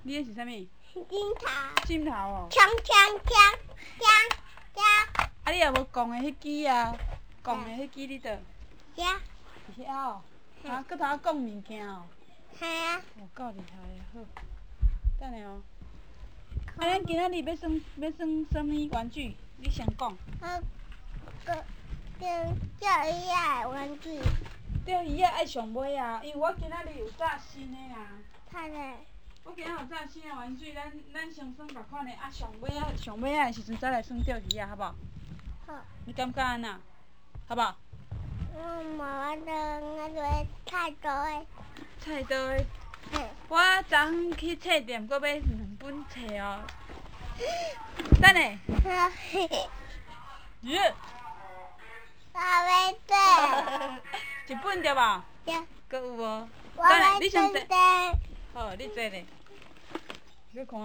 你迄是啥物？ 枕头。 枕头哦。 锵锵锵锵锵。 啊，你也无讲的迄支啊？讲的迄支你倒？ 遐。 是遐哦。啊，搁头仔讲物件哦。 系啊。 哦，够厉害的，好。等下哦。啊，咱今仔日要耍什么玩具？你先讲。 钓鱼仔的玩具。 钓鱼仔爱上尾啊，因为我今仔日有炸新的啊。 看咧。 我今仔有炸新的玩具，咱先耍共款的，啊上尾的时阵再来耍钓鱼仔，好无？ 好。 你感觉安那？好无？ 我的菜刀的。 菜刀的。我昨昏去册店，搁买2本册哦。等下。耶！ 我要做。 一本对无？ 对。 搁有无？ 我要你先坐。 做。 好，你坐咧。你看。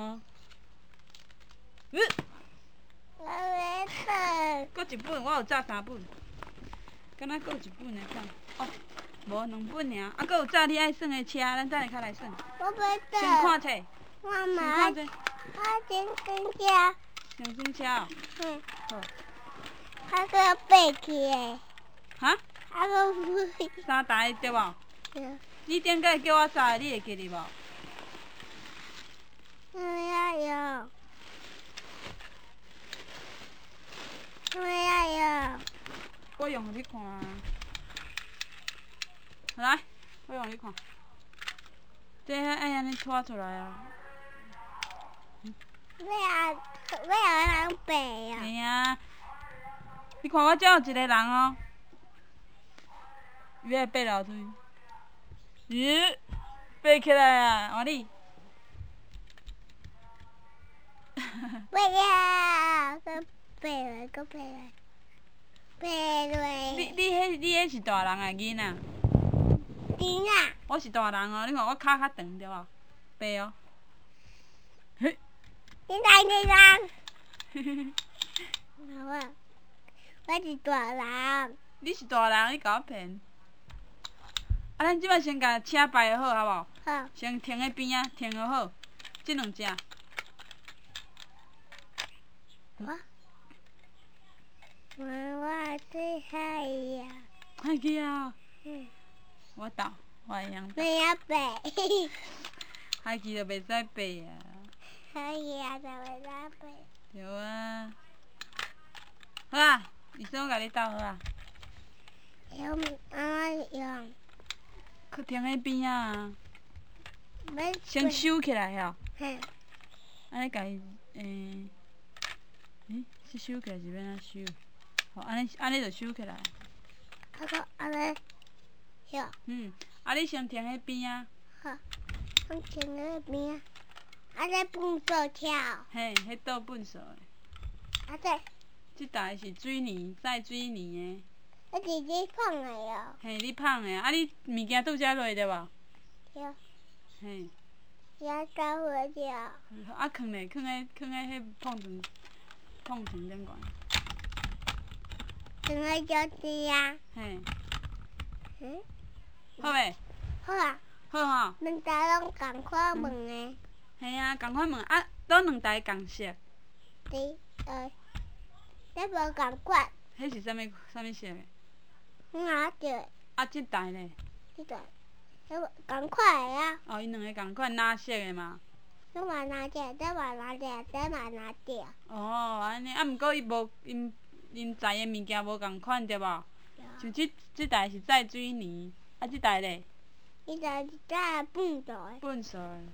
我要做。 搁一本，我有炸3本。敢若搁有一本的看。哦，无2本尔，啊，搁有炸你爱耍的车，咱等下较来耍。 我要做。 先看册。 妈妈。 先看册。 我先跟车。 先耍车哦。好。 还个飞去的。 哈？ 还个飞。 3台对无？ 对。 你顶个叫我炸的，你会记得无？ 我要有。我要有。 我用互你看啊。来，我用你看。这爱安尼拖出来啊。 要人背啊。 嘿啊。你看我遮有一个人哦。伊要爬楼梯。咦，爬起来啊，换你。 不要，搁爬落，爬落。 你迄是大人啊，囡仔？ 囡仔。 我是大人哦，你看我脚较长对无？爬哦。嘿。 你人。我是大人。 你是大人，你甲我骗。啊，咱即摆先甲车摆好，好无？ 好。 先停喺边仔，停好，即2只。 我最海呀。 海去啊！我倒，我会晓。 不要爬。 海去就袂使爬啊。 海呀，就袂使爬。 对啊。好啊，医生我甲你斗好啊。 用去停喺边仔啊。 要。 先收起来吼。 嘿。 安尼甲伊是收起来是要安怎收？吼，安尼就收起来。 安尼。哟。 啊你先停喺边仔。 好。我停喺边仔。啊这粪扫跳。 嘿，迄倒粪扫的。 啊这。 即台是水泥，载水泥的。 我是你放的哦。 嘿，你放的啊！你物件拄则落对无？ 对。 嘿。 也走回去。 啊，放咧迄碰床顶悬。 放喺脚底啊。 嘿。好未？ 好啊。 好吼。 两台拢共款问的。 嘿啊，共款问啊，倒2台共色。 这无共款。 迄是啥物色的？ 我拿着。 啊，即台咧？ 即台，这共款的啊。 哦，伊2个共款蓝色的嘛。 这嘛拿着，这嘛拿着，这嘛拿着。 哦，安尼啊，毋过伊无因载的物件无共款对无？像即台是载水泥，啊，即台咧？ 伊台是载粪扫的。 粪扫的。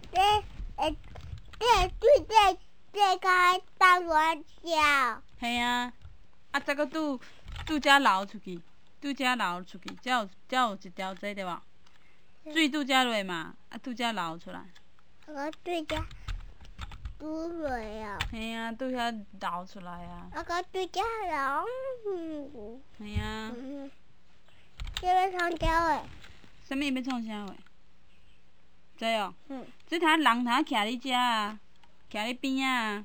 这该倒落去。 嘿啊，啊再搁拄遮流出去，才有一条这对无？水拄遮落嘛，啊拄遮流出来。 我对遮拄落啊。 嘿啊，拄遐流出来啊。 我对遮流。 嘿啊。 这要创啥话？ 啥物要创啥话？这哦。这头人呾徛你遮啊，徛你边仔啊，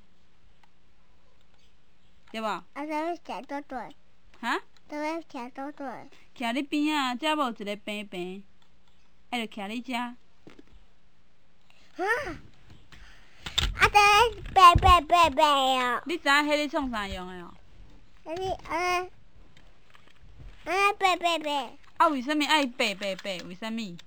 对无？ 啊，这要徛倒对？ 哈？ 这要徛倒对？ 徛你边仔啊，遮无一个平平，啊，就徛你遮。 啊！ 这白哦。 你知影迄咧创啥用的哦？ 安白。 啊，为什物爱白？为什物？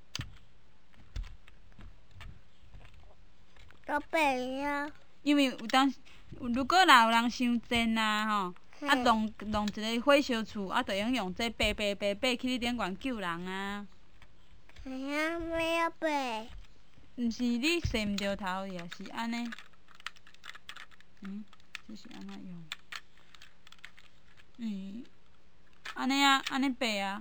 都白啊。 因为如果若有人伤贱啊吼，啊弄一个火烧厝，啊，就用这爬去你顶悬救人啊。 哎呀，没有白。 毋是你洗毋着头去啊，是安尼。这是安怎用？安尼啊，安尼爬啊。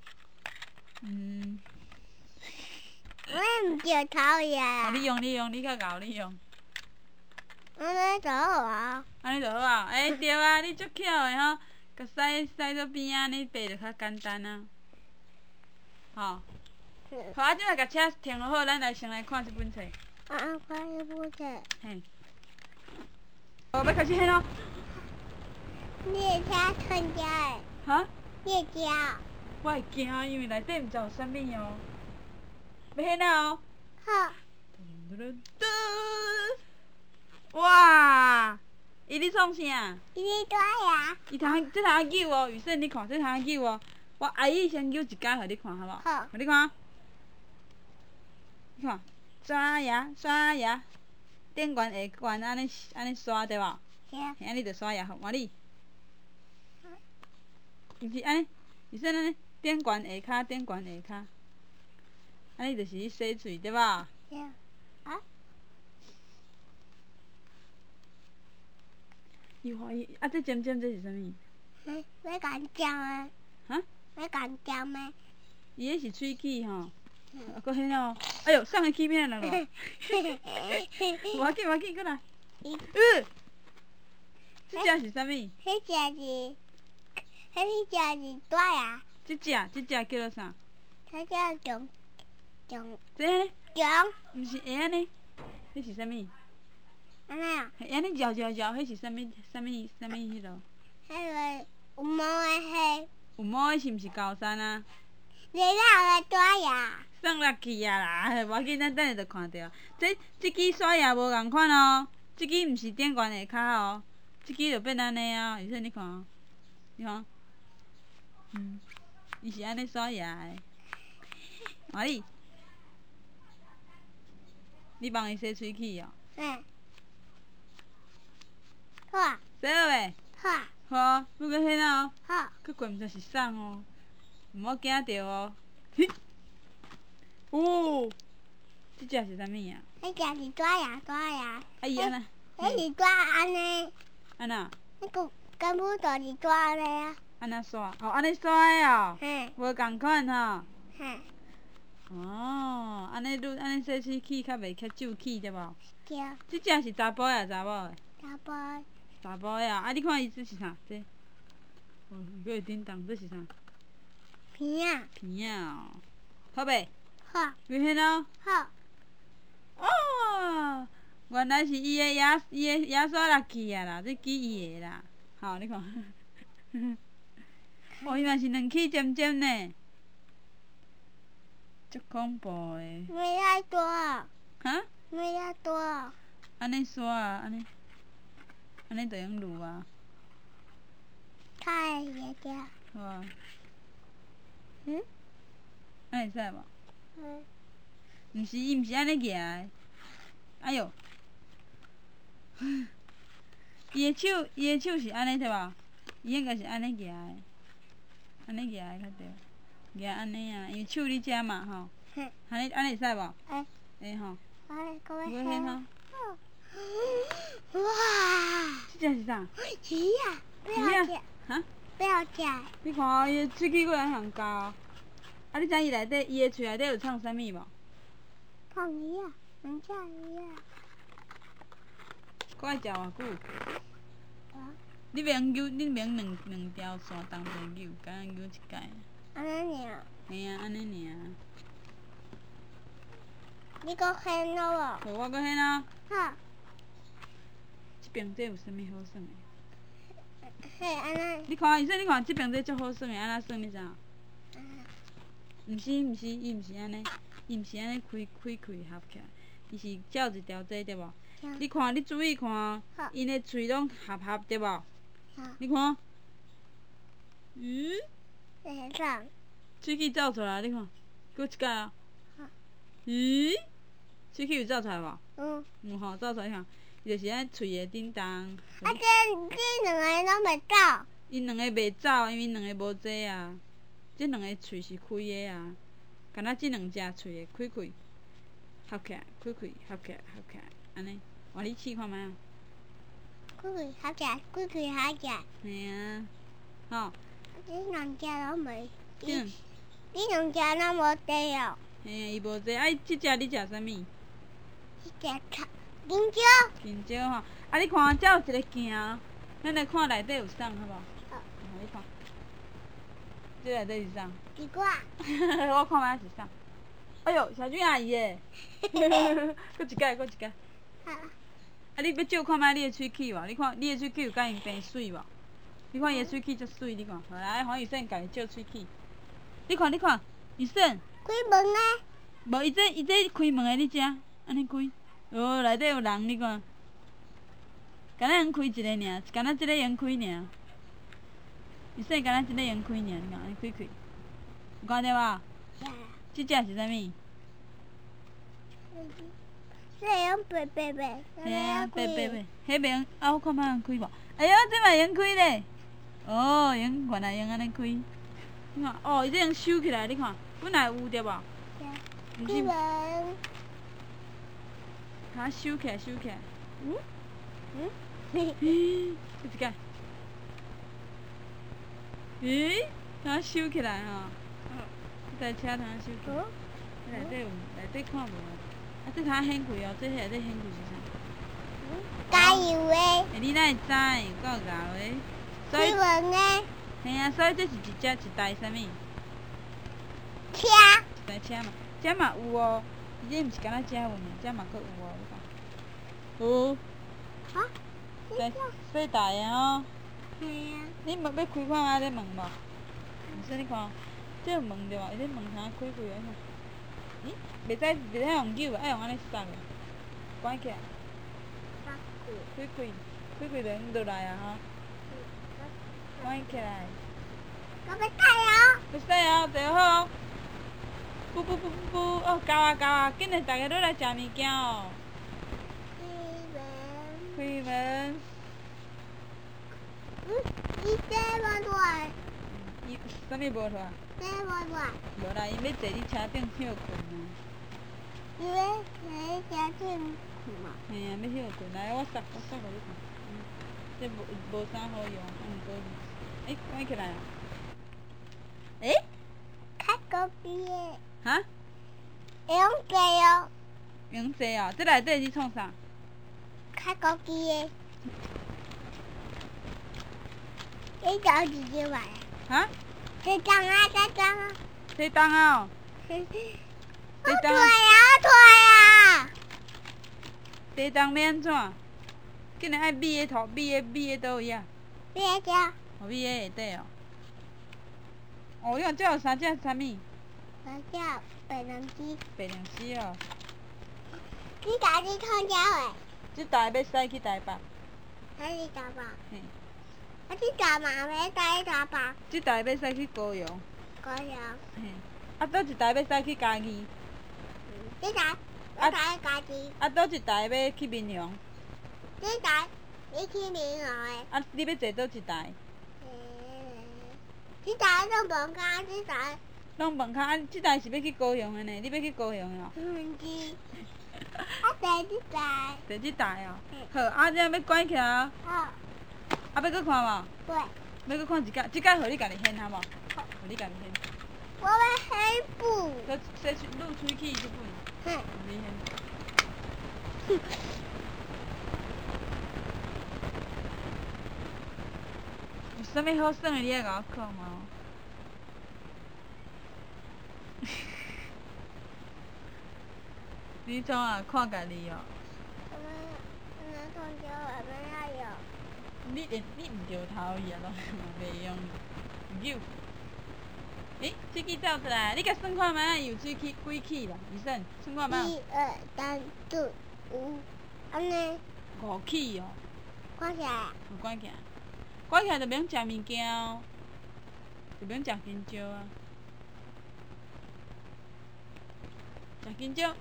我毋着头呀。 你用，你较贤，你用。 安尼就好啊。 安尼就好啊，对啊，你足巧的吼，甲驶到边仔，安尼爬就较简单啊。吼。好啊，即摆甲车停好好，咱来先来看这本册。 看这本册。 嘿。要开始迄咯。 你的车存遮的。 哈？ 你的车。 我会惊，因为内底毋知有啥物哦。要迄哪哦？ 好。 哇！伊咧创啥？ 伊咧抓呀。 这通扭哦，雨伞你看，这通扭哦。我阿姨先扭一家互你看，好无？ 好。 互你看。你看，刷牙，顶悬下悬安尼刷对无？ 对。 安尼就刷牙，换你。毋是安尼，雨伞安尼，顶悬下骹，安尼就是洗喙对无？ 对。啊？ 伊欢喜，啊，这尖这是啥物？ 要干椒啊？ 哈？ 要干椒吗？ 伊迄是喙齿吼，搁迄哦，哎哟，送个起片来咯。无要紧，过来。这只是啥物？ 迄只是大呀。 这只叫做啥？ 它叫中。 这呢？ 中。 毋是会安尼？迄是啥物？ 安尼啊？ 会安尼摇，迄是啥物？迄落？ 迄个有毛的迄。 有毛的是毋是高山啊？ 你哪个大呀？ 送落去啊啦，无要紧，咱等下就看到。这支刷牙无共款哦，这支毋是顶悬下骹哦，这支就变安尼啊，有说你看哦，你看，伊是安尼刷牙的。换你帮伊洗喙齿哦。 好啊。 洗好未？ 好啊。 好啊，要搁迄哪哦？ 好。 佮过毋知是送哦，毋好惊着哦。这只是啥物啊？ 迄只是大呀。 啊伊安那？ 迄是大安尼。 安那？ 迄个根本就是大的啊。 安那刷？哦，安尼刷的哦。无共款吼。哦，安尼洗喙齿较袂较皱齿对无？ 对。 这只是查甫的查某的？查甫的啊！啊，你看伊这是啥？这？哦，伊搁会叮当，这是啥？ 片啊。 片啊哦。好袂？ 好。 要迄哪？ 好。 哦，原来是伊的牙刷落去啊啦，这记伊的啦。好，你看。哦，伊嘛是两齿尖尖呢。足恐怖的。 没遐大。 哈？ 没遐大。 安尼刷啊，安尼就用撸啊。 开会遮。 好啊。安会使无？伊毋是安尼举的。哎哟。伊的手是安尼对无？伊应该是安尼举的，安尼举的较对。举安尼啊，因为手你遮嘛吼。安尼会使无？会吼。 我要迄吼。 哇！ 这只是啥？ 鱼啊！不要吃。 哈？ 不要吃。 你看哦，伊的喙齿搁安向高哦。啊，你知伊内底伊的喙内底有藏啥物无？ 放鱼啊！能吃鱼啊！ 搁爱食偌久？你袂用两条线同齐扭，敢若扭一摆。 安尼尔。 嘿啊，安尼尔。 你搁掀了无？ 好，我搁掀啊。 好。 这边这有啥物好耍的？ 嘿，安尼。 你看，伊说你看这边这足好耍的，安怎耍你知影？毋是，伊毋是安尼，伊毋是安尼开合起来， 伊是照一条这对无？你看，你注意看哦，因的喙拢合合对无？你看，喙齿走出来，你看，搁一摆啊。咦？喙齿有走出来无？有吼，走出来，你看，伊就是安喙的顶重。 这两个拢袂走。 因两个袂走，因为因两个无济啊。这两个喙是开的啊，敢若这两只喙会开开，合起来，开开，合起来，合起来，安尼。换你试看觅啊。 开开合起来，开开合起来。 嘿啊，吼。 这两只拢袂。 这两只拢无地哦。 嘿啊，伊无济。啊，即只你食啥物？ 这只香蕉。 香蕉吼，啊，你看，遮有一个镜，咱来看内底有啥，好无？ 好。 你看，这内底是啥？ 奇怪。 我看觅是啥？哎哟，小俊阿姨诶！搁一摆，搁一摆。啊，你要照看觅你的喙齿无？你看你的喙齿有甲因平水无？你看伊的喙齿足水，你看。好来，黄雨生家己照喙齿。你看，你看，雨生。 开门啊！ 无，伊这开门的，你遮安尼开。哦，内底有人，你看。敢若用开一个尔，敢若即个用开尔。雨生敢若即个用开尔，你看安尼开开。有看到无？即只是啥物？ 这用白白白。 嘿啊，白白白，迄袂用，啊，我看觅用开无？哎哟，这嘛用开咧！哦，原来用安尼开。你看，哦，伊这用收起来，你看，本来有对无？ 开门。 它收起来，收起来。 嘿， 这一个。咦？它收起来吼。这台车通收起来。内底有，内底看无啊？啊，这通掀开哦，这内底掀开是啥？ 加油诶！ 你哪会知？有够牛诶！ 开门诶！ 嘿啊，所以这是一台啥物？ 车。 一台车嘛，这嘛有哦。这毋是敢若这有尔，这嘛佫有哦，你看。有。 啊？ 细台的哦。 嘿啊。 你要开看下这门无？毋说你看，这有门对无？伊这门通开开的，咦？袂使用扭，爱用安尼塞的，关起来。开开就用落来啊吼。关起来。 我要带哦。 要洗哦，坐好。不，哦，到啊，紧嘞，大家都来食物件哦。开门。 伊这无赖。 伊啥物无赖？ 这无赖。 无啦，伊要坐你车顶休困啊。 伊要坐车顶困嘛？ 嘿啊，要休困，来，我塞互你看。这无啥好用，过关起来啊。 开高机的。 哈？ 会用坐哦。 用坐哦，这内底是创啥？ 开高机的。你找几只玩？ 哈？ 这张啊！ 这当啊哦。 我退啊！ 这当要安怎？竟然爱米的头，米的倒位啊？ 米的这。 哦，米的下底哦。哦，你看这有三只啥物？ 三只白龙鸡。 白龙鸡哦。 你家己创啥话？ 这台要驶去台北。 还是台北？ 嘿。 啊，这台嘛要驶去台北。 这台要驶去高雄。 高雄。 嘿。啊，倒一台要驶去嘉义。 这台要驶去嘉义。 啊，倒一台要去民雄。 这台你去民雄的。 啊，你要坐倒一台？ 这台弄饭卡，这台。 弄饭卡，啊，这台是要去高雄的呢，你要去高雄的哦。 唔是。啊，坐这台。 坐这台哦。好，啊，这样要关起来哦。 好。 啊，要搁看无？ 对。 要搁看一届，这届互你家己掀好无？好，互你家己掀。 我要掀布。 搁洗撸喙齿这本。互你掀。有啥物好耍的，你爱甲我讲哦。你怎啊看家己哦？你毋着头去啊，拢袂用扭。诶？ 水气走出来，你甲算看觅有水气几气啦？医生，算看觅。 1、2、3、4、5，安尼。 5气哦。 关起来。 关起来。关起来就免食物件哦，就免食香蕉啊。食香蕉。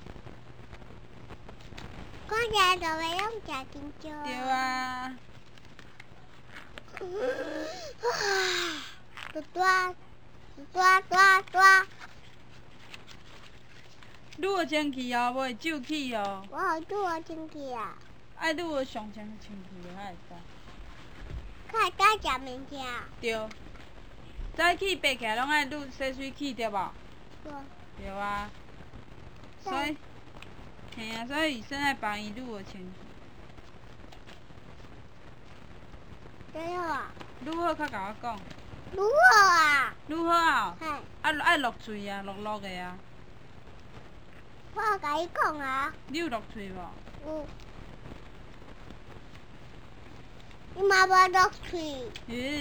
关起来就袂用食香蕉啊。 对啊。 大。 愈学清气哦，袂皱气哦。 我好愈学清气啊。 爱愈学上清气就较会使。 较会使食物件。 对。早起爬起来拢爱愈洗水气，对无？对啊。所以，嘿啊，所以医生爱帮伊愈学清气。 最好啊。 愈好，较甲我讲。 愈好啊。 愈好啊。 嘿。 爱落喙啊，落的啊。 我有甲伊讲啊。 你有落喙无？ 有。你嘛无落喙。